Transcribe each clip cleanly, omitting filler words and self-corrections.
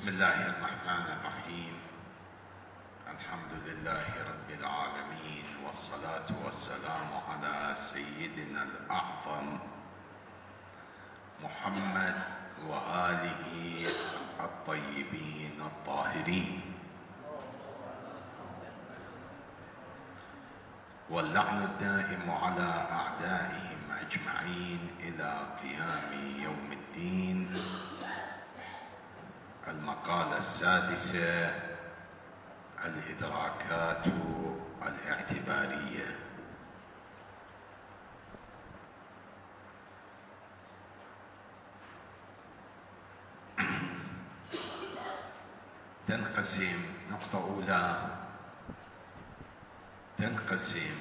بسم الله الرحمن الرحيم. الحمد لله رب العالمين، والصلاة والسلام على سيدنا الأعظم محمد وآله الطيبين الطاهرين، واللعن الدائم على أعدائهم أجمعين إلى قيام يوم الدين. المقالة السادسة: الإدراكات الاعتبارية. تنقسم نقطة أولى، تنقسم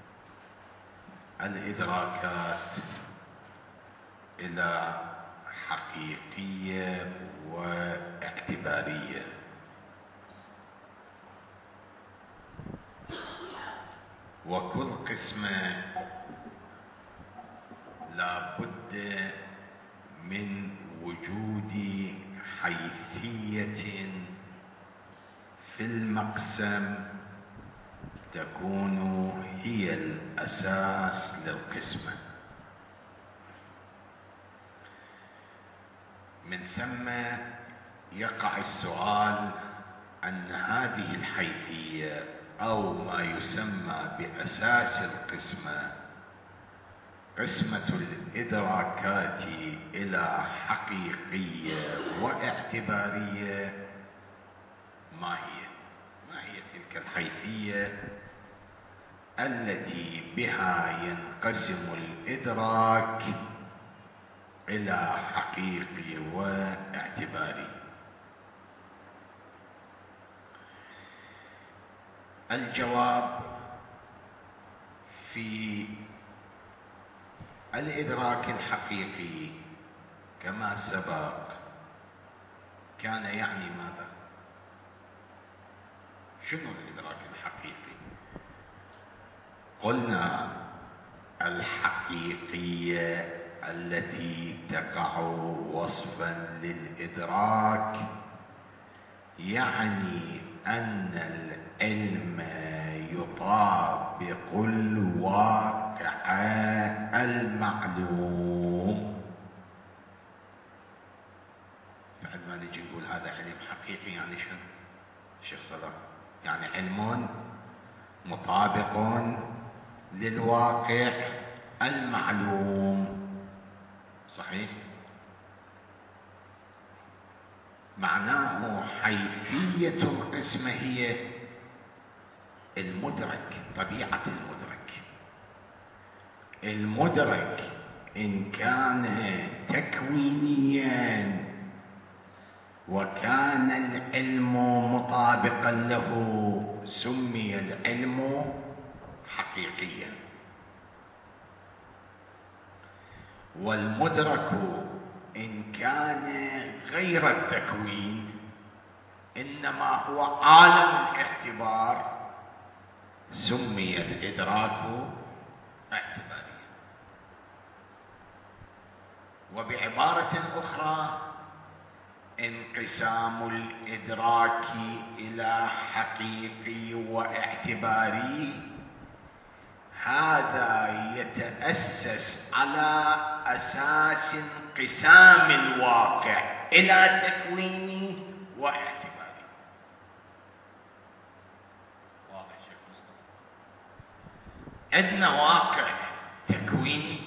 الإدراكات إلى حقيقية واعتبارية. وكل قسمة لا بد من وجود حيثية في المقسم تكون هي الأساس للقسمة. من ثم يقع السؤال أن هذه الحيثية أو ما يسمى بأساس القسمة، قسمة الإدراكات إلى حقيقية واعتبارية، ما هي؟ ما هي تلك الحيثية التي بها ينقسم الإدراك إلى حقيقي واعتباري؟ الجواب: في الإدراك الحقيقي كما سبق كان يعني ماذا؟ شنو الإدراك الحقيقي؟ قلنا الحقيقية التي تقع وصفا للإدراك، يعني أن العلم يطابق الواقع المعلوم. بعد ما نجي نقول هذا علم حقيقي يعني شنو؟ شيخ صلاح، يعني علم مطابق للواقع المعلوم، صحيح؟ معناه حيثية القسمة هي المدرك، طبيعة المدرك. المدرك إن كان تكوينيا وكان العلم مطابقا له سمي العلم حقيقيا، والمدرك إن كان غير التكوين إنما هو عالم الاعتبار سمي الإدراك اعتباريا. وبعبارة أخرى، انقسام الإدراك إلى حقيقي واعتباري هذا يتأسس على أساس انقسام الواقع إلى تكويني واعتباري. واضح شيخ مصطفى؟ عندنا واقع تكويني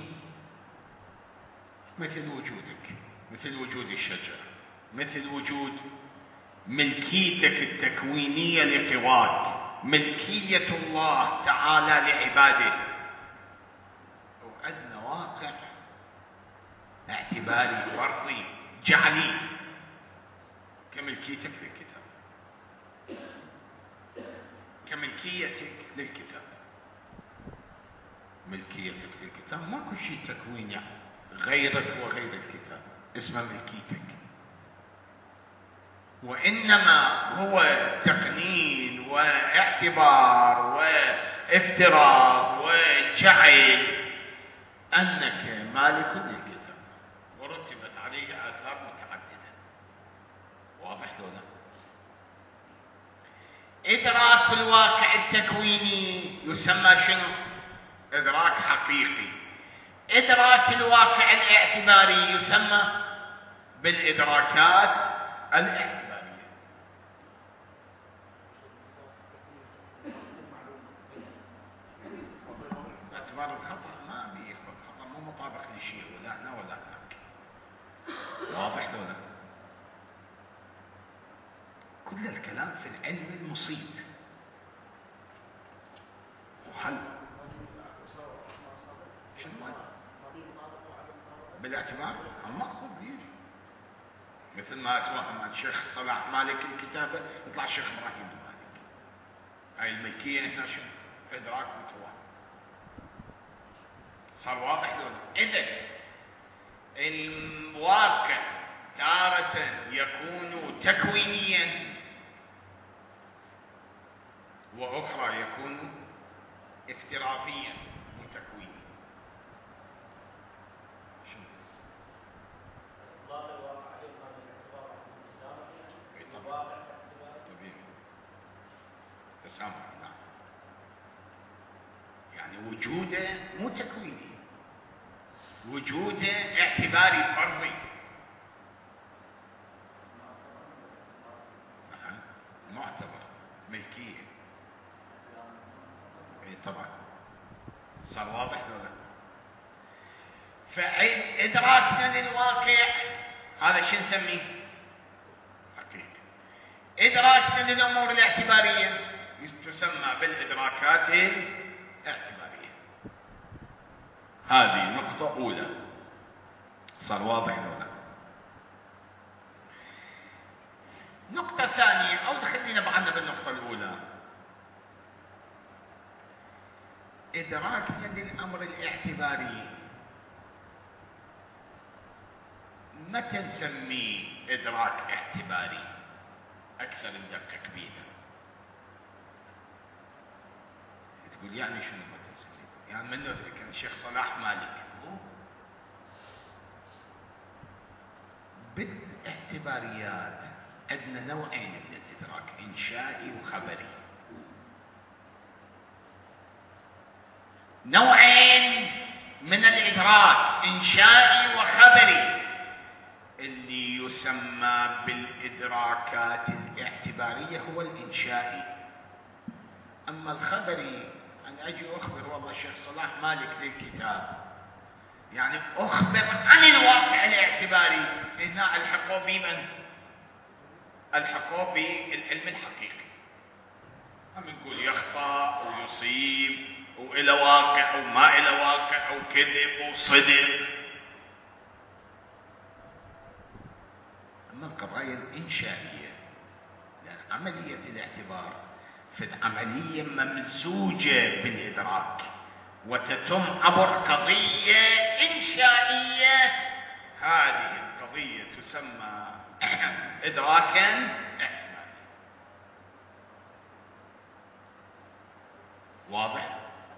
مثل وجودك، مثل وجود الشجرة، مثل وجود ملكيتك التكوينية لقواك، ملكية الله تعالى لعباده. وعندنا واقع اعتباري فرضي جعلي كملكيتك للكتاب، كملكيتك للكتاب. ملكيتك للكتاب ماكو شيء تكويني غيرك وغير الكتاب اسمه ملكيتك، وإنما هو تقنين واعتبار وافتراض وجعل أنك مالك للكتاب ورتبت عليه آثار متعددة. واضح لولا؟ إدراك الواقع التكويني يسمى شنو؟ إدراك حقيقي. إدراك الواقع الاعتباري يسمى بالإدراكات الاعتبارية. باعتبار الخطأ ما بيخبر، الخطأ مو مطابق لشيء ولا هنا ولا هناك. واضح لولا؟ كل الكلام في العلم المصيب وحل شنو بالاعتبار المأخوذ يجي مثل ما اتوهم عن الشيخ صلاح مالك الكتابة يطلع الشيخ ابراهيم المالك. هاي الملكية هنا شنو؟ ادراك متواتر. صار واضح لولا؟ اذا الواقع تارة يكون تكوينيا واخرى يكون افتراضيا مو تكويني. تسامح، نعم. يعني وجوده مو تكويني، وجوده اعتباري فرضي. معتبر ملكية. اي طبعا. صار واضح ولا؟ فإدراكنا للواقع هذا شو نسميه؟ حقيقة. إدراكنا للأمور الاعتبارية تسمى بالإدراكات الاعتبارية. هذه نقطة أولى. صار واضح ولا؟ نقطة ثانية، أو خلينا بعدنا بالنقطة الأولى. إدراكنا للأمر الاعتباري متى نسميه إدراك اعتباري؟ أكثر ندقق بيها. تقول يعني شنو متى نسميه؟ يعني منه كان الشيخ صلاح مالك بالاعتباريات عندنا نوعين من الإدراك، إنشائي وخبري. نوعين من الإدراك، إنشائي وخبري. اللي يسمى بالإدراكات الاعتبارية هو الإنشائي. أما الخبري أن أجي أخبر والله الشيخ صلاح مالك للكتاب، يعني أخبر عن الواقع الاعتباري. هنا الحقوا بمن؟ الحقوا بالعلم الحقيقي. هم نقول يخطأ ويصيب وإلى واقع وما إلى واقع وكذب وصدق. أما القضايا الإنشائية لأن عملية الاعتبار في العملية ممزوجة بالإدراك وتتم عبر قضية إنشائية. هذه القضية تسمى إدراكا اعتباريا. واضح؟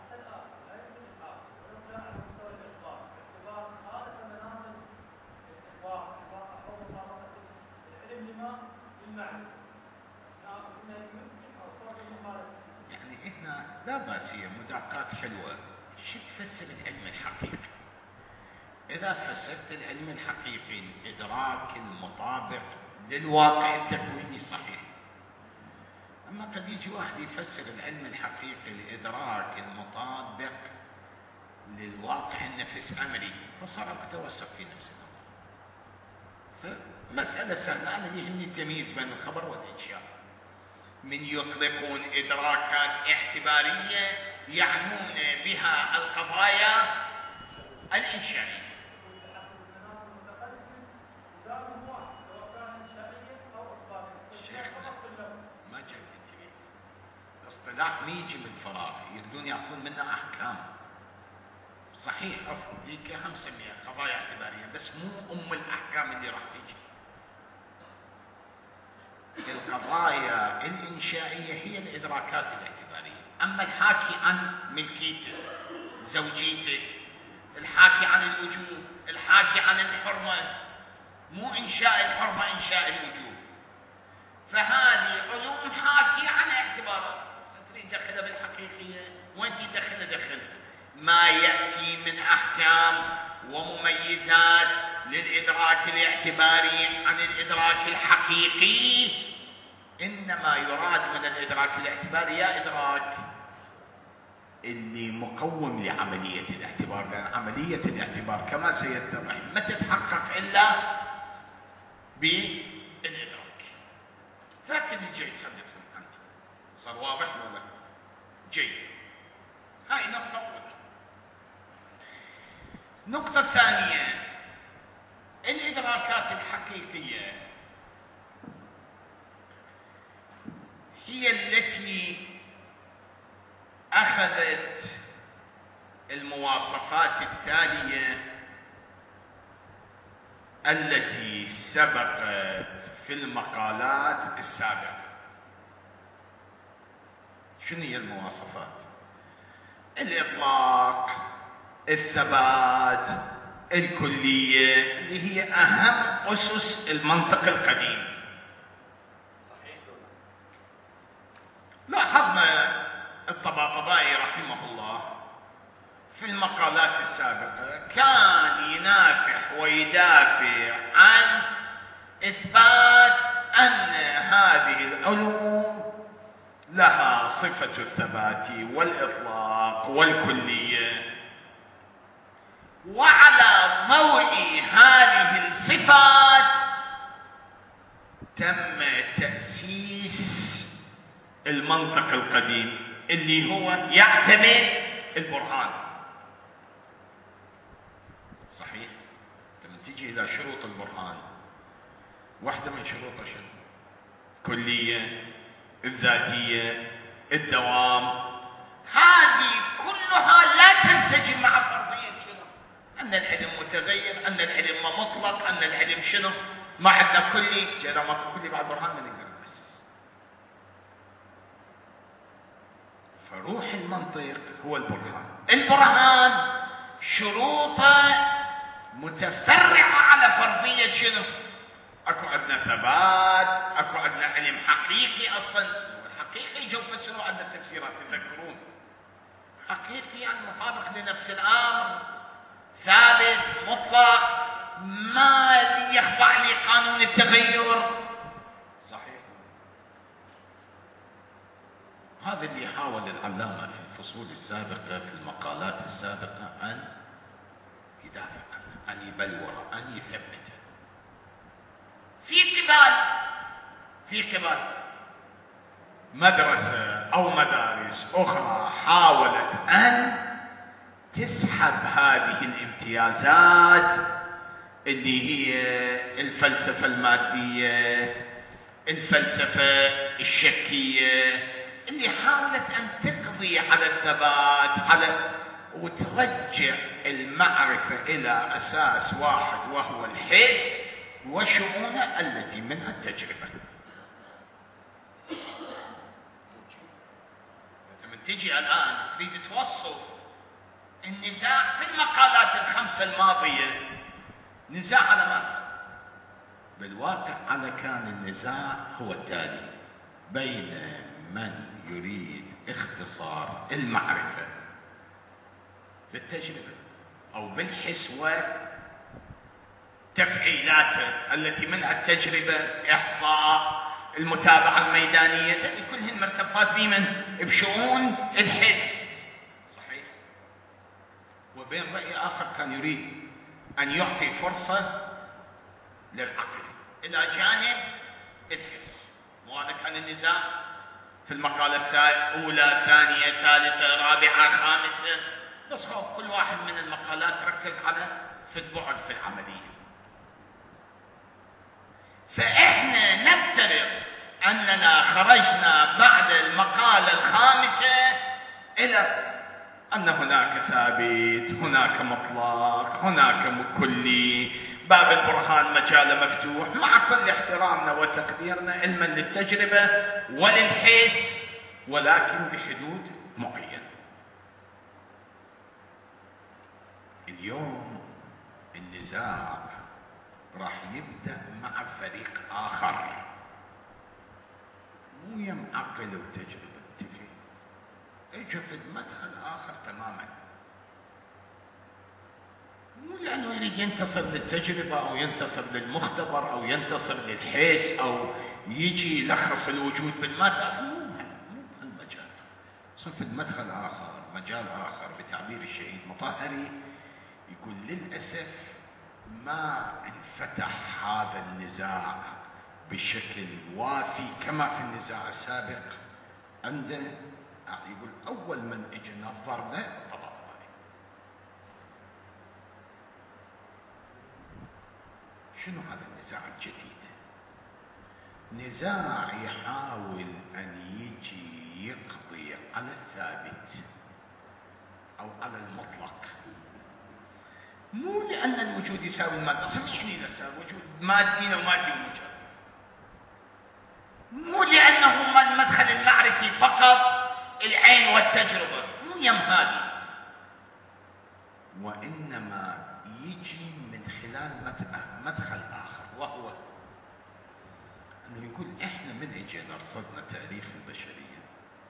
يعني هنا لا بأس، هي مداقات حلوة. شو تفسر العلم الحقيقي؟ إذا فسرت العلم الحقيقي الإدراك المطابق للواقع التكويني صحيح. أما قد يجي واحد يفسر العلم الحقيقي الإدراك المطابق للواقع النفس أمري، فصار توسط في نفس الأمر. فمسألة سهلة. أنا يهمني التمييز بين الخبر والإنشاء. من يطلقون إدراكات اعتبارية يعنون بها القضايا الإنشائية. ما جاء كثير. الاصطلاح ما يجي من فراغ، يريدون يأخذون منه أحكام. صحيح أفضل ذيك هم سميها قضايا اعتبارية، بس مو أم الأحكام اللي راح تيجي. القضايا الإنشائية هي الإدراكات الاعتبارية. أما الحاكي عن ملكيتك، زوجيتك، الحاكي عن الوجوب، الحاكي عن الحرمة، مو إنشاء الحرمة إنشاء الوجوب. تريد دخلها بالحقيقية، وين تدخلها دخل ما يأتي من أحكام ومميزات للإدراك الاعتباري عن الإدراك الحقيقي. إنما يراد من الإدراك الاعتباري يا إدراك اللي مقوم لعملية الاعتبار، لأن عملية الاعتبار كما سيتضح ما تتحقق إلا بالإدراك. لكن الجيد حدثهم عنه، صار واضح ولا جيد؟ هاي نقطة أولى. النقطة الثانية، الإدراكات الحقيقية هي التي أخذت المواصفات التالية التي سبقت في المقالات السابقة. شنو هي المواصفات؟ الإطلاق، الثبات، الكلية، اللي هي أهم أسس المنطق القديم. صحيح؟ لاحظنا الطباطبائي رحمه الله في المقالات السابقة كان ينافح ويدافع عن إثبات أن هذه العلوم لها صفة الثبات والإطلاق والكلية، وعلى ضوء هذه الصفات تم تأسيس المنطق القديم اللي هو يعتمد البرهان. صحيح؟ لما تيجي إلى شروط البرهان، واحدة من شروطه شنو؟ كلية، الذاتية، الدوام. هذه كلها لا تنسجم مع فرضية شنو؟ أن العلم متغير، أن العلم مطلق، أن العلم شنو؟ ما عندنا كلي، إذا ما كلي بعد برهان ما نقدر نأسس. فروح المنطق هو البرهان. البرهان شروطه متفرعة على فرضية شنو؟ اكو عندنا ثبات، اكو عندنا علم حقيقي. اصلا الحقيقي جو فسروا عندنا تفسيرات، تذكرون؟ حقيقي يعني مطابق لنفس الامر، ثابت مطلق، ما يخضع لقانون التغير. صحيح؟ هذا اللي حاول العلامة في الفصول السابقة في المقالات السابقة أن يدافع عنه، أن يبلوره، أن يثبته. في قبال مدرسة أو مدارس أخرى حاولت أن تسحب هذه الامتيازات اللي هي الفلسفة المادية، الفلسفة الشكية، اللي حاولت أن تقضي على الثبات وترجع المعرفة إلى أساس واحد وهو الحس وشؤونه التي منها التجربة. لما تجي الآن تريد توصل النزاع في المقالات الخمسة الماضية، نزاع على ماذا؟ بالواقع على كان النزاع هو التالي: بين من يريد اختصار المعرفة بالتجربة أو بالحس تفعيلاته التي منها التجربة، إحصاء، المتابعة الميدانية، هذه كلها مرتبطات بمن؟ بشؤون الحس. صحيح؟ وبين رأي آخر كان يريد أن يعطي فرصة للعقل إلى جانب الحس. وهذا كان النزاع في المقالة الأولى، ثانية، ثالثة، رابعة، خامسة. بس هو كل واحد من المقالات ركز على في البعد في العملية. فإحنا نفترض أننا خرجنا بعد المقالة الخامسة إلى أن هناك ثابت، هناك مطلق، هناك كلي، باب البرهان مجاله مفتوح، مع كل احترامنا وتقديرنا علما للتجربة وللحس، ولكن بحدود معينة. اليوم النزاع راح يبدأ مع فريق آخر، مو يم عقل وتجربة. اجى في المدخل آخر تماما، مو لأنه يريد ينتصر للتجربة أو ينتصر للمختبر أو ينتصر للحس أو يجي يلخص الوجود بالمادة، أصلا مو بهالمجال. أصلا في المدخل آخر، مجال آخر، بتعبير الشهيد مطهري يقول للأسف ما انفتح هذا النزاع بشكل وافي كما في النزاع السابق عنده. يقول أول من اجى نظر له الطباطبائي. شنو هذا النزاع الجديد؟ نزاع يحاول أن يجي يقضي على الثابت أو على المطلق، مو لأن الوجود يساوي المادة. سمعني نفسه وجود مادي ومادي ومجرد، مو لأنه المدخل المعرفي فقط العين والتجربة، مو يم هذه، وإنما يجي من خلال مدخل آخر، وهو أنه يقول إحنا من إجينا رصدنا تاريخ البشرية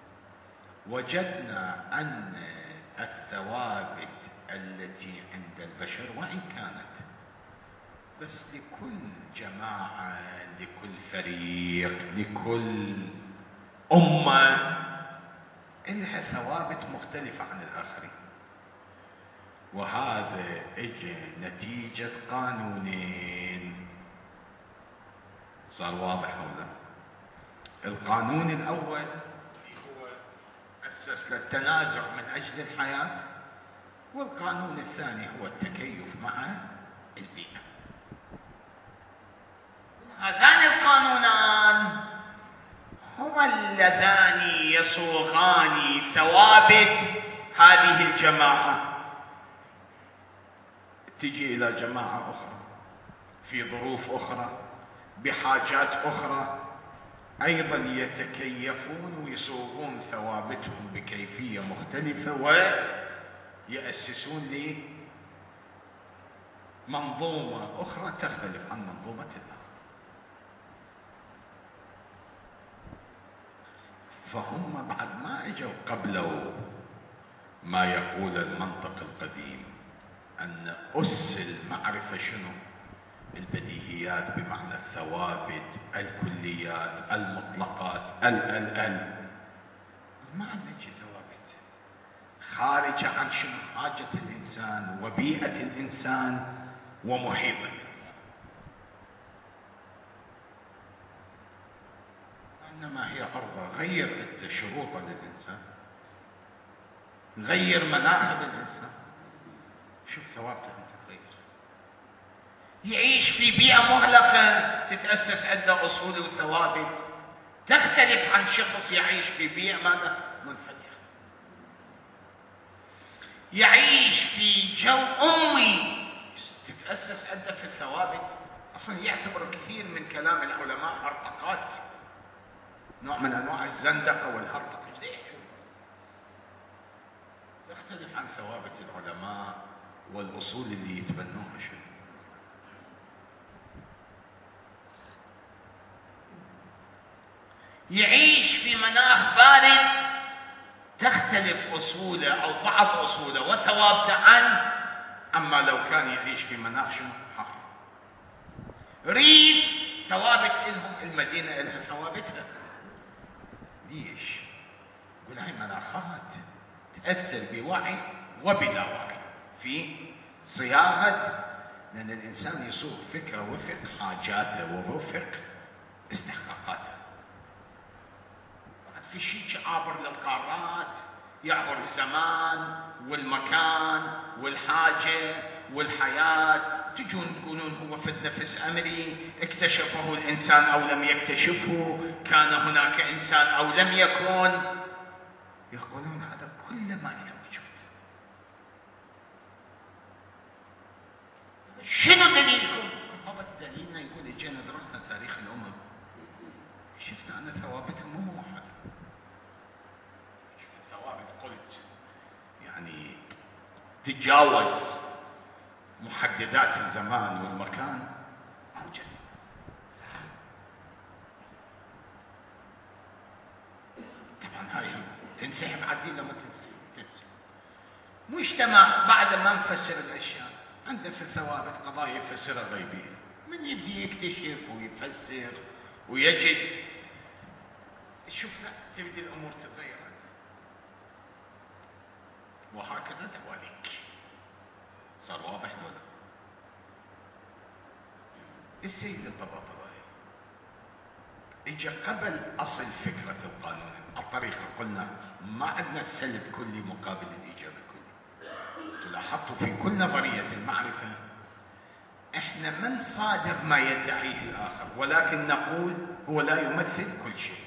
وجدنا أن الثوابت التي عند البشر وإن كانت بس لكل جماعة، لكل فريق، لكل أمة إلها ثوابت مختلفة عن الآخرين. وهذا اجى نتيجة قانونين. صار واضح هذا؟ القانون الأول هو أسس للتنازع من أجل الحياة، والقانون الثاني هو التكيف مع البيئة. هذان القانونان هما اللذان يصوغان ثوابت هذه الجماعة. تجي إلى جماعة أخرى في ظروف أخرى بحاجات أخرى، أيضا يتكيفون ويصوغون ثوابتهم بكيفية مختلفة ويأسسون لمنظومة أخرى تختلف عن منظومة الآخر. فهم بعد ما اجوا قبلوا ما يقول المنطق القديم أن أس المعرفة شنو؟ البديهيات، بمعنى الثوابت، الكليات، المطلقات، ما عندنا شيء ثوابت خارجة عن شنو؟ حاجة الإنسان وبيئة الإنسان ومحيط الإنسان. إنما هي عرضة. غير أنت شروطا للإنسان، غير مناخ الإنسان، شوف ثوابته أنت تغير. يعيش في بيئة مغلقة تتأسس عنده أصول وثوابت تختلف عن شخص يعيش في بيئة ماذا؟ منفتحة. يعيش في جو أمي تتأسس عنده في الثوابت. أصلا يعتبر كثير من كلام العلماء هرطقات، نوع من أنواع الزندقة والهرطقة. تختلف عن ثوابت العلماء والأصول اللي يتبنوها. شنو؟ يعيش في مناخ بارد تختلف أصوله أو بعض أصوله وثوابته عنه، أما لو كان يعيش في مناخ شنو؟ حار. ريف ثوابت إلهم، المدينة إلها ثوابتها. ليش؟ يقول هاي مناخات تأثر بوعي وبلا وعي في صياغة، لأن الإنسان يصوغ فكرة وفق حاجاته ووفق استحقاقاته. في شيء عابر للقارات، يعبر الزمان والمكان والحاجة والحياة. تجون تقولون هو في النفس أمري، اكتشفه الإنسان أو لم يكتشفه، كان هناك إنسان أو لم يكن. يقولون هذا كل ما له وجود. شنو دليلكم؟ هذا دليلنا. يقول اجينا درسنا تاريخ الأمم، شفنا أن ثوابتهم مو موحدة. ثوابت قلت يعني تتجاوز محددات الزمان والمكان موجودة. طبعا هاي تنسحب على الدين لما تنسحب. مجتمع بعد ما نفسر الأشياء عنده في الثوابت قضايا يفسرها غيبية، من يبدي يكتشف ويفسر ويجد، شوف لا تبدي الأمور تتغير، وهكذا دواليك. صار واضح ولا؟ السيد الطباطبائي اجى قبل اصل فكرة القانون. الطريقة قلنا ما عندنا السلب كلي مقابل الايجاب الكلي. لاحظتوا في كل نظرية المعرفة احنا ما نصادر ما يدعيه الاخر، ولكن نقول هو لا يمثل كل شيء.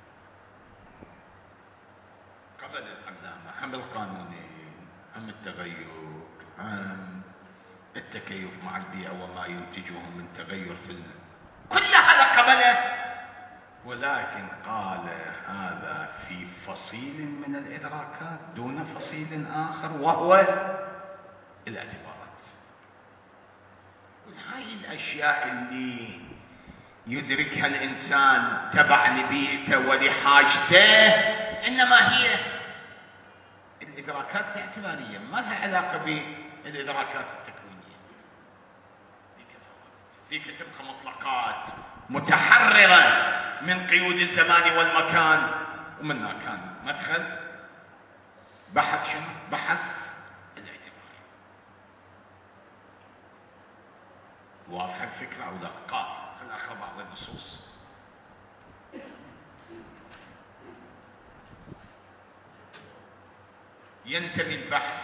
قبل العلامة هم القانونين، هم التغير، هم التكيف مع البيئة وما ينتجه من تغير كل هذا قبله، ولكن قال هذا في فصيل من الإدراكات دون فصيل آخر وهو الاعتبارات. هاي الأشياء اللي يدركها الإنسان تبع لبيئته ولحاجته إنما هي الإدراكات الاعتبارية، ما لها علاقة بالإدراكات التكوينية. ذيك تبقى مطلقات متحررة من قيود الزمان والمكان، ومنها كان مدخل بحث شنو؟ بحث الاعتبار. واضحة الفكرة أو لا؟ قال خلينا ناخذ بعض النصوص. ينتمي البحث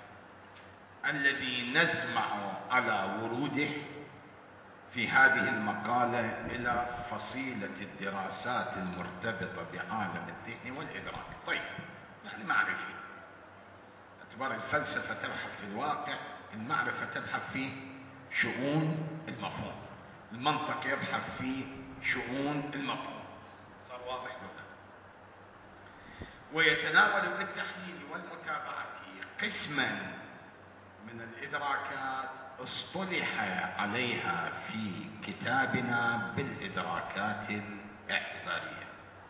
الذي نزمع على وروده في هذه المقالة إلى فصيلة الدراسات المرتبطة بعالم الذهن والإدراك. طيب نحن معرفي، اعتبار الفلسفة تبحث في الواقع، المعرفة تبحث في شؤون المفهوم، المنطق يبحث في شؤون المفهوم. صار واضح هنا؟ ويتناول بالتحليل والمتابعة قسما من الإدراكات اصطلح عليها في كتابنا بالإدراكات الاعتبارية.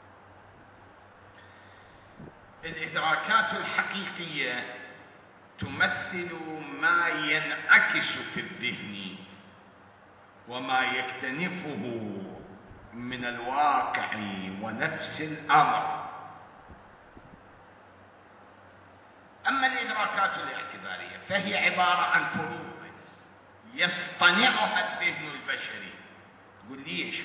الإدراكات الحقيقية تمثل ما ينعكس في الذهن وما يكتنفه من الواقع ونفس الأمر. أما الإدراكات الاعتبارية فهي عبارة عن فروض يصطنعها الذهن البشري. تقول ليش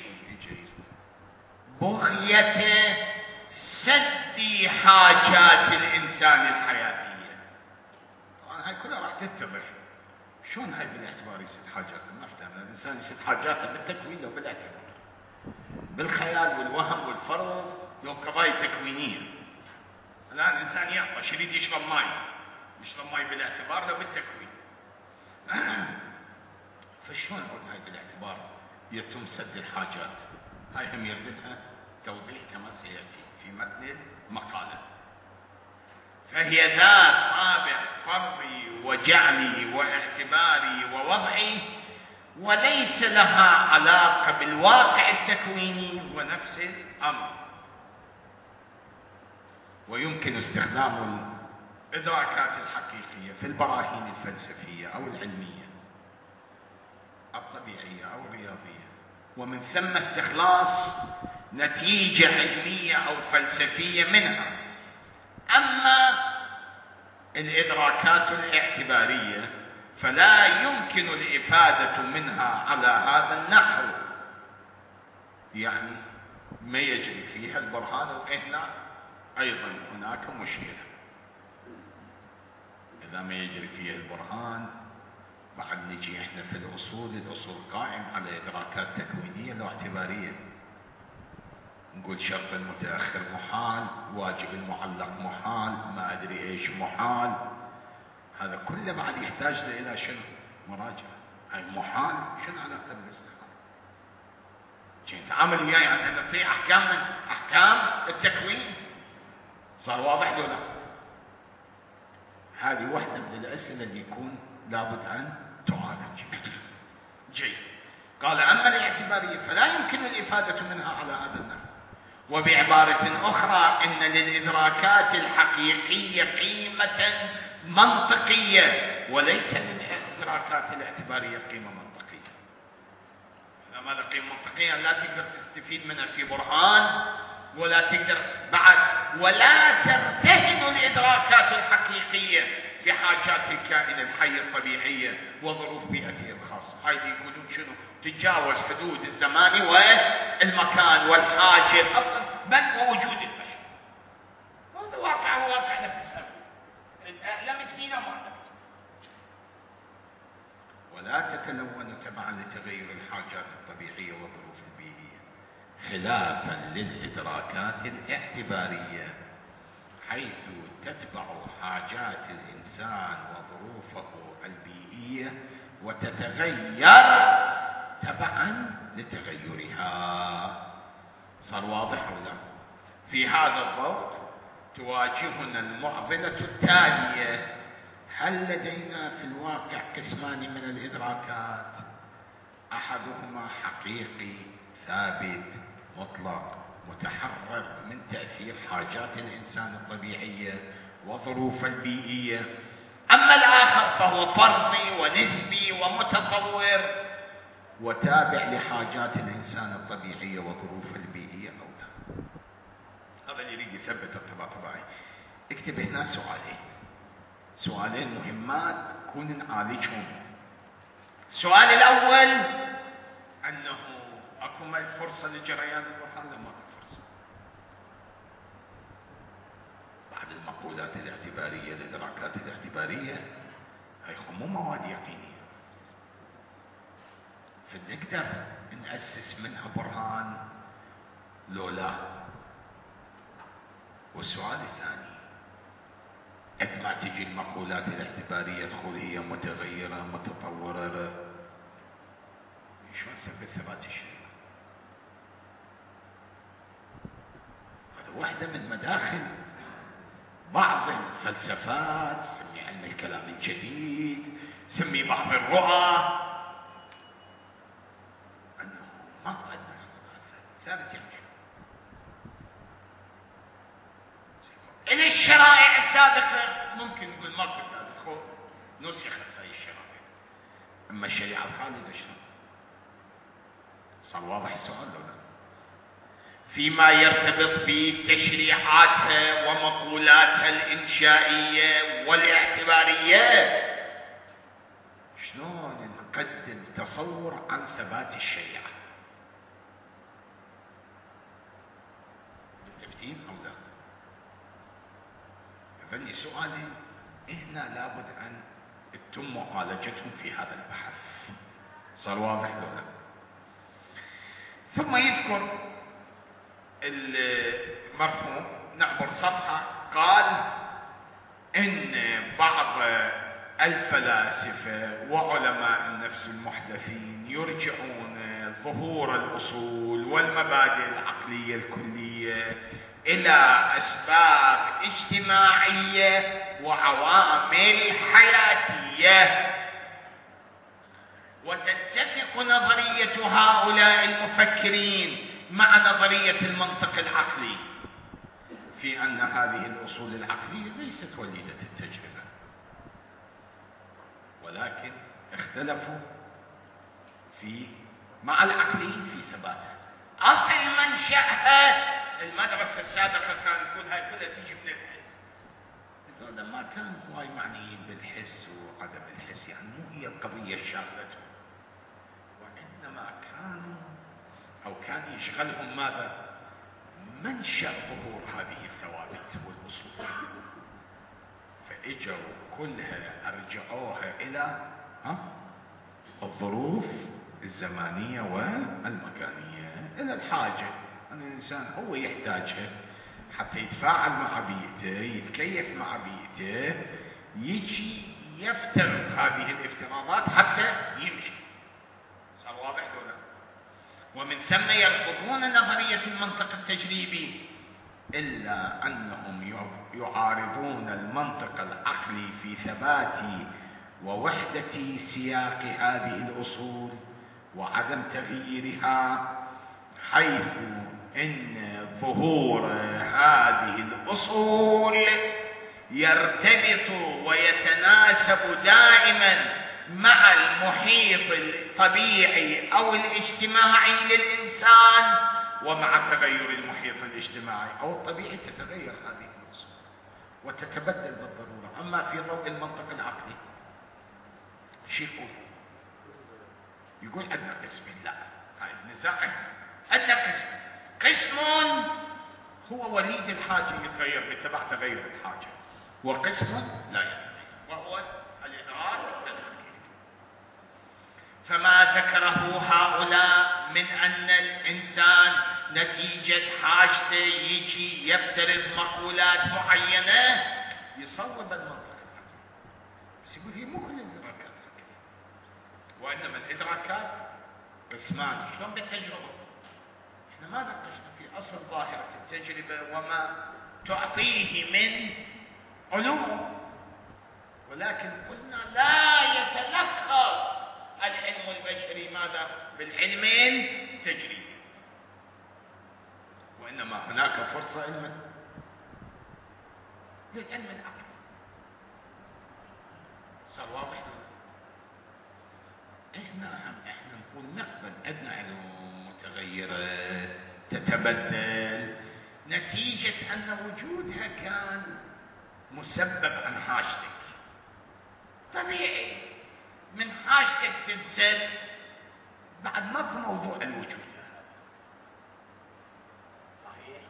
بغية سد حاجات الإنسان الحياتية. طبعا هاي كلها راح تتضح. شلون هاي بالاعتبار يسد حاجاته؟ ما افتهم. الإنسان يسد حاجاته بالتكوين لو بالاعتبار، بالخيال والوهم والفرض لو قضايا تكوينية. الآن الإنسان يعطش يريد يشرب ماي بالاعتبار لو بالتكوين. فشلون نقول هاي بالاعتبار يتم سد الحاجات؟ هاي هم يرددها توضيح كما سيأتي في متن المقالة. فهي ذات طابع فرضي وجعلي واعتباري ووضعي، وليس لها علاقة بالواقع التكويني ونفس الأمر. ويمكن استخدام الإدراكات الحقيقية في البراهين الفلسفية أو العلمية الطبيعية أو الرياضية، ومن ثم استخلاص نتيجة علمية أو فلسفية منها. أما الإدراكات الاعتبارية فلا يمكن الإفادة منها على هذا النحو، يعني ما يجري فيها البرهان، وإحنا أيضا هناك مشكلة. إذا ما يجري فيها البرهان بعد نجي إحنا في الأصول قائم على إدراكات تكوينية لا اعتبارية. نقول شرط المتأخر محال، واجب المعلق محال، ما أدري إيش محال. هذا كله بعد يحتاج إلى شنو؟ مراجعة. هاي محال شنو علاقة بالاستخارة؟ شيء نتعامل وياه يعني نعطيه أحكام من أحكام التكوين. صار واضح ولا لا؟ هذه واحدة من الأسئلة اللي يكون لابد أن تعالج. جيد. قال أما الاعتبارية فلا يمكن الإفادة منها على هذا النحو، وبعبارة أخرى إن للإدراكات الحقيقية قيمة منطقية وليس للإدراكات الاعتبارية قيمة منطقية. لما قيمة منطقية لا تقدر تستفيد منها في برهان ولا تقدر بعد ولا ترتهن الإدراكات الحقيقية بحاجات الكائن الحي الطبيعية وظروف بيئته الخاصة. هاي يقولون شنو؟ تتجاوز حدود الزمان والمكان والحاجة أصلا بل ووجود البشر. هذا واقع نفسه لم تفينا ما ولا تتلون تبعا لتغير الحاجات الطبيعية والظروف البيئية، خلافا للإدراكات الاعتبارية حيث تتبع حاجات الإنسان وظروفه البيئية وتتغير تبعا لتغيرها. صار واضح ولا؟ في هذا الضوء تواجهنا المعضلة التالية: هل لدينا في الواقع قسمان من الإدراكات؟ أحدهما حقيقي ثابت مطلق متحرر من تأثير حاجات الإنسان الطبيعية وظروف البيئية، أما الآخر فهو فرضي ونسبي ومتطور وتابع لحاجات الإنسان الطبيعية وظروف البيئية أو لا. هذا اللي يريد يثبت الطباعي. اكتب هنا سؤالين مهمات كون نعالجهم. السؤال الأول أنه أكو فرصة لجريان البرهان ولا ما فرصة؟ بعد المقولات الاعتبارية الإدراكات الاعتبارية هي مو مواد يقينية فنقدر نأسس منها برهان لو لا. والسؤال الثاني: قد ما تجي المقولات الاعتبارية تقول هي متغيرة متطورة، شلون نثبت ثبات الشيء؟ هذا واحدة من مداخل بعض الفلسفات، سمي علم الكلام الجديد، سمي بعض الرؤى، أنه ما عندنا ثابت يعني. إلى الشرائع السابقة ممكن نقول ماكو ثابت، خو نسخت هاي الشرائع. أما الشريعة الخالدة شلون؟ صار واضح السؤال لو لا؟ فيما يرتبط بتشريعاتها ومقولاتها الإنشائية والاعتبارية، شلون نقدم تصور عن ثبات الشريعة؟ متفقين أو لا؟ هذني سؤالين هنا لابد أن تتم معالجتهم في هذا البحث. صار واضح لو لا؟ ثم يذكر المرحوم نعبر صفحة، قال إن بعض الفلاسفة وعلماء النفس المحدثين يرجعون ظهور الأصول والمبادئ العقلية الكلية إلى أسباب اجتماعية وعوامل حياتية، وتتفق نظرية هؤلاء المفكرين مع نظرية المنطق العقلي في أن هذه الأصول العقلية ليست وليدة التجربة، ولكن اختلفوا مع العقليين في ثباتها. أصل منشأها المدرسة السابقة كانت تقول هاي كلها تيجي من الحس. هذا ما كانوا هواي معنيين بالحس وعدم الحس، يعني مو هي القضية شاغلتهم، وإنما كان يشغلهم ماذا؟ منشأ ظهور هذه الثوابت والأصول. فإجوا كلها أرجعوها إلى الظروف الزمانية والمكانية، إلى الحاجة أن الإنسان هو يحتاجها حتى يتفاعل مع بيئته، يتكيف مع بيئته، يجي يفترض هذه الافتراضات حتى يمشي. صار واضح ولا؟ ومن ثم يرفضون نظرية المنطق التجريبي، إلا أنهم يعارضون المنطق العقلي في ثبات ووحدة سياق هذه الأصول وعدم تغييرها، حيث إن ظهور هذه الأصول يرتبط ويتناسب دائما مع المحيط الطبيعي أو الاجتماعي للإنسان، ومع تغير المحيط الاجتماعي أو الطبيعي تتغير هذه الأصول وتتبدل بالضرورة. أما في ضوء المنطق العقلي شو يقول عندنا قسمين. لا، هاي النزاع عندنا قسم هو وليد الحاجة يتغير بتبع تغير الحاجة، وقسم لا يتغير وهو الإدراك الحقيقي. فما ذكره هؤلاء من أن الإنسان نتيجة حاجته يجي يفترض مقولات معينة يصوب المنطق العقلي، بس يقول هي مو كل الإدراكات هكذا، وإنما الإدراكات قسمان. شلون بالتجربة؟ احنا ما ناقشنا في أصل ظاهرة التجربة وما تعطيه من علوم، ولكن قلنا لا يتلخص العلم البشري ماذا؟ بالعلمين التجريبي، وإنما هناك فرصة للعلم العقلي. صار واضح؟ احنا نقول نقبل عندنا علوم متغيرة تتبدل نتيجة أن وجودها كان مسبب عن حاجتك. طبيعي من حاجتك تنسب بعد ما في موضوع الوجود هذا، صحيح؟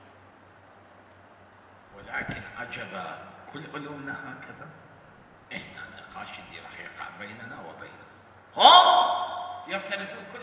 ولكن عجبا كل علومنا هكذا. احنا النقاش اللي راح يقع بيننا وبينهم هم يفترضون كل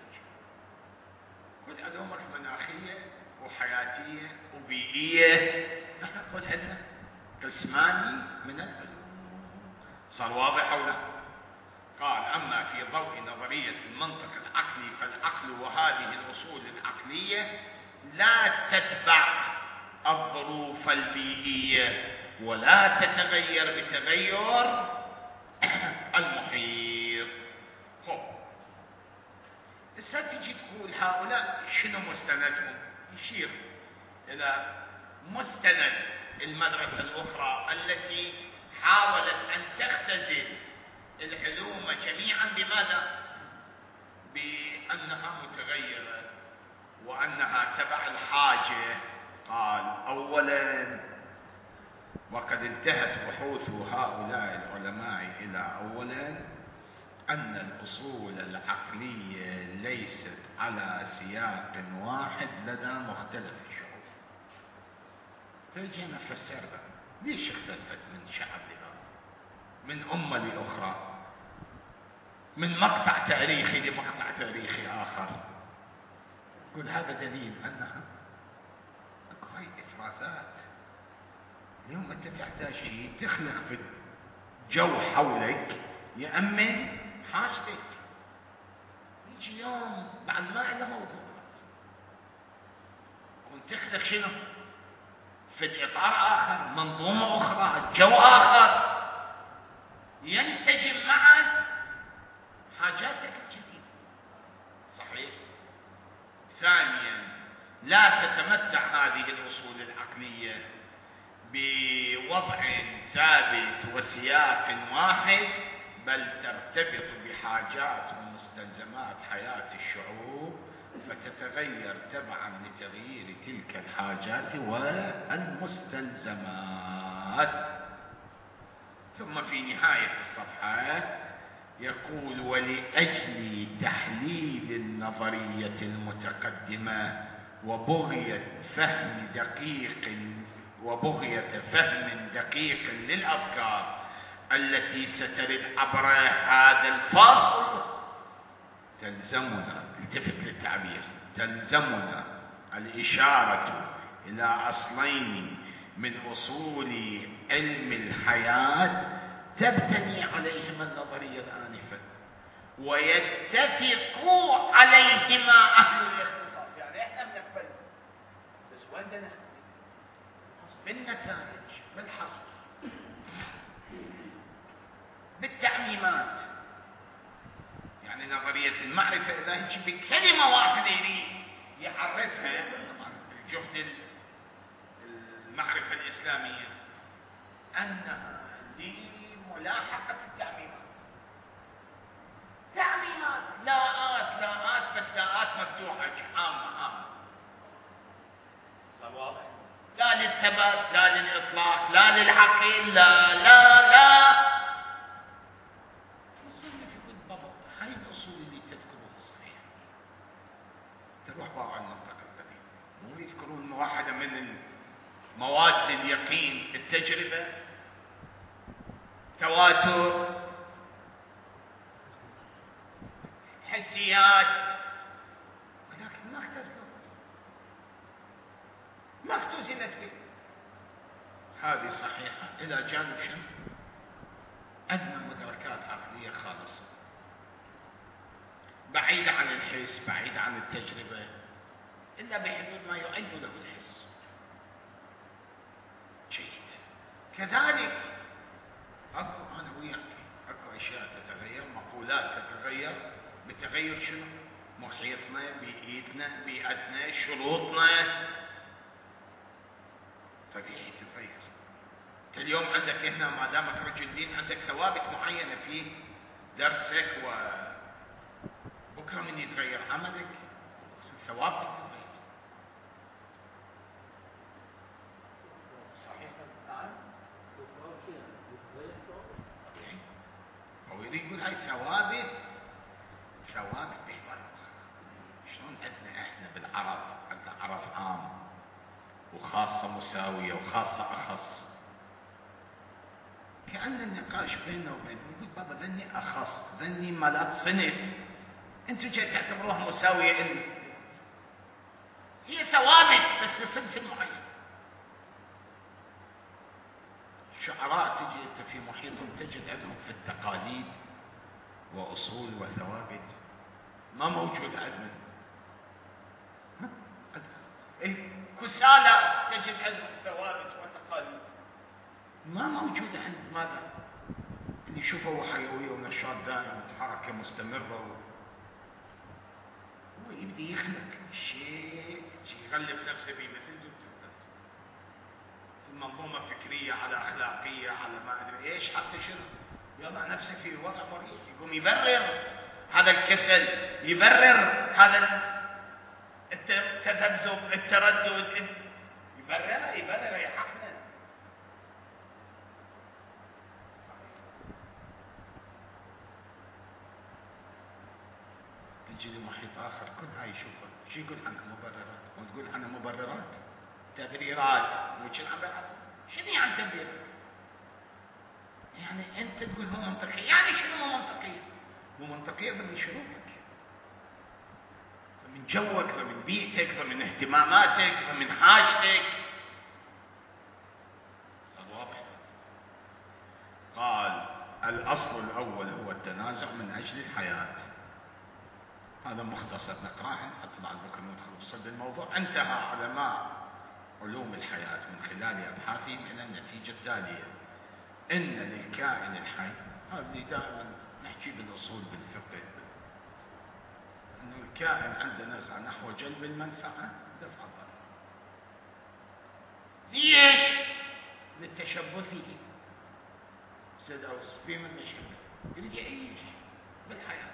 علوم مناخية وحياتية وبيئية. نحن نقول عندنا قسمان من العلوم. صار واضح أو لا؟ قال أما في ضوء نظرية المنطق العقلي فالعقل وهذه الأصول العقلية لا تتبع الظروف البيئية ولا تتغير بتغير المحيط. هسه تجي تقول هؤلاء شنو مستندهم؟ يشير إلى مستند المدرسة الأخرى التي حاولت أن تختزل العلوم جميعا بماذا؟ بأنها متغيرة وأنها تبع الحاجة. قال أولا وقد انتهت بحوث هؤلاء العلماء إلى أولا أن الأصول العقلية ليست على سياق واحد لدى مختلف الشعوب. فجينا فسرنا ليش اختلفت من شعب لآخر، من أمة لأخرى، من مقطع تاريخي لمقطع تاريخي آخر. قل هذا دليل أنها هاي إفرازات. اليوم أنت تحتاج شيء تخلق في الجو حولك يأمن حاجتك. يجي يوم بعد ما له موضوع كنت تخلق شنو؟ في الإطار آخر، منظومة أخرى، جو آخر ينسجم مع حاجاتك الجديدة. صحيح؟ ثانيا لا تتمتع هذه الأصول العقلية بوضع ثابت وسياق واحد، بل ترتبط بحاجات ومستلزمات حياة الشعوب فتتغير تبعا لتغيير تلك الحاجات والمستلزمات. ثم في نهاية الصفحة يقول ولأجل تحليل النظرية المتقدمة وبغية فهم دقيق للأفكار التي سترد عبر هذا الفصل تلزمنا، التفت للتعبير، تلزمنا الإشارة إلى أصلين من أصول علم الحياة تبتني عليهما النظرية الآنفة ويتفق عليهما أهل الاختصاص. يعني احنا بنقبل بس وين بدنا بالنتائج، بالحصر، بالتعميمات. يعني نظرية المعرفة إذا يجي بكلمة واحدة يريد يعرفها جهد المعرفة الإسلامية أنها لملاحقة التعميمات. تعميمات، لاءات بس لاءات مفتوحة عامة. صواب. لا للثبات، لا للإطلاق، لا للعقل، لا. المصنف يقول بابا هاي الأصول اللي تذكرها صحيح. تروح بقى على المنطقة القديمة، مو يذكرون واحدة من مواد اليقين التجربة، تواتر، حسيات، ولكن ما اختزلت به. هذه صحيحة إلى جانب شنو؟ أدنى مدركات عقلية خالصة، بعيدة عن الحس، بعيدة عن التجربة، إلا بحدود ما يعد له الحس. جيد. كذلك أكو أنا وياك أكو أشياء تتغير، مقولات تتغير بتغير شنو؟ محيطنا، بيئتنا، شروطنا، طبيعي تتغير. اليوم عندك هنا ما دامك رجل دين عندك ثوابت معينة في درسك، وبكرة من يتغير عملك ثوابتك تتغير. صحيح. طبيعي. هو يريد يقول هاي ثوابت بحبال. شلون عندنا احنا بالعرب، عندنا عرف عام وخاصة مساوية وخاصة أخص، كأن النقاش بيننا وبينهم يقول بابا ذني أخص، ذني مالات صنف، أنتوا جاي تعتبروها مساوية إلي. هي ثوابت بس لصنف معين. شعراء تجي أنت في محيطهم تجد عندهم في التقاليد وأصول وثوابت ما موجود عندنا. كسالى تجد عندهم ثوابت وتقاليد ما موجودة عند ماذا؟ اللي يشوفوا حيوية ونشاط دائم وحركة مستمرة هو يبدي يخلق شيء يغلف نفسه به مثل بس في منظومة فكرية على أخلاقية على ما أدري إيش، حتى شنو يضع نفسه في وضع مريح، يقوم يبرر هذا الكسل، يبرر هذا التذبذب، التردد، يبرر يحقنا. تجي لمحيط آخر كل هاي يشوفه شو يقول عنها مبررات، وتقول عنها مبررات تبريرات، وش العبارات شنو يعني تبريرات؟ يعني أنت تقول مو منطقية، يعني شنو مو منطقية؟ مو منطقية من شروطك، من جوك، من بيئتك، من اهتماماتك، من حاجتك. صار واضح. قال الأصل الأول هو التنازع من أجل الحياة. هذا مختصر نقراه نحط مع بكره ندخل بصلب الموضوع. انتهى علماء علوم الحياة من خلال أبحاثهم إلى النتيجة التالية: إن للكائن الحي، هذا اللي دائما نحكي بالأصول بالفقه، أن الكائن عنده نزعة نحو جلب المنفعة دفع الضرر. ليش؟ للتشبث فيه. سيد أوس في من الشبه يريد يعيش بالحياة،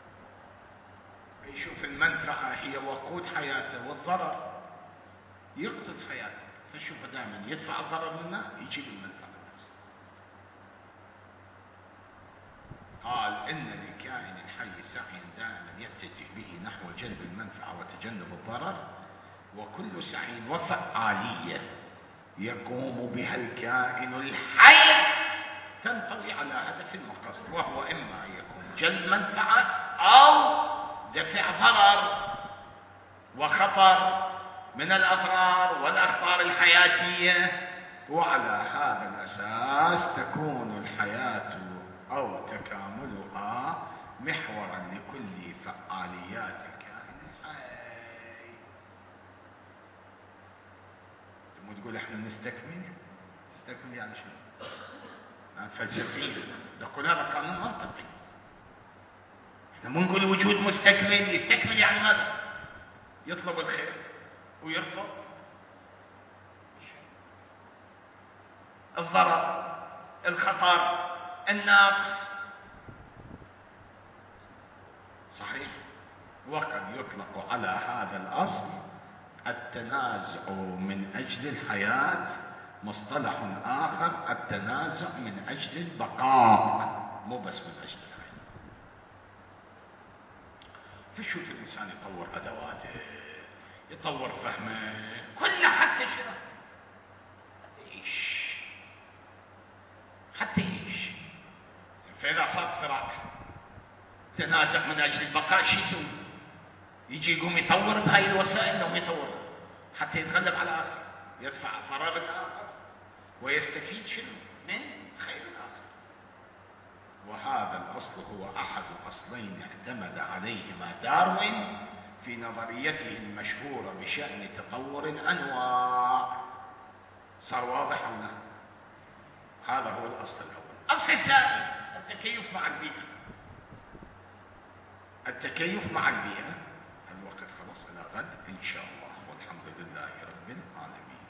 يشوف المنفعة هي وقود حياته والضرر يقتل حياته، فشوف دائما يدفع الضرر منه يجيب المنفعة نفسه. قال إن للكائن الحي سعيا دائما يتجه به نحو جلب المنفعة وتجنب الضرر، وكل سعي وفعالية يقوم بها الكائن الحي تنطوي على هدف المقصد، وهو إما أن يكون جلب منفعة أو دفع ضرر وخطر من الأضرار والأخطار الحياتية. وعلى هذا الأساس تكون الحياة أو تكاملها محورا لكل فعاليات الكائن الحي. ثم تقول احنا نستكمل يعني شنو؟ فلسفيا نقول هذا قانون منطقي. احنا مو نقول وجود مستكمل، يستكمل يعني ماذا؟ يطلب الخير ويرفض الضرر، الخطر، النقص. صحيح. وقد يطلق على هذا الأصل التنازع من أجل الحياة، مصطلح آخر التنازع من أجل البقاء، مو بس من أجل الحياة. فشوف الإنسان يطور أدواته، يطور فهمه، كل حتى شنو؟ حتى يعيش. فإذا صار صراع تنازع من أجل البقاء، شو يسوي؟ يجي يقوم يطور بهاي الوسائل لو يطور حتى يتغلب على الآخر، يدفع ضرر الآخر ويستفيد شنو؟ من خير الآخر. وهذا الأصل هو أحد أصلين اعتمد عليهما داروين في نظريته المشهورة بشأن تطور الأنواع. صار واضح أو لا؟ هذا هو الأصل الأول. الأصل الثاني التكيف مع البيئة. التكيف مع البيئة. الوقت خلص، إلى غد إن شاء الله، والحمد لله رب العالمين.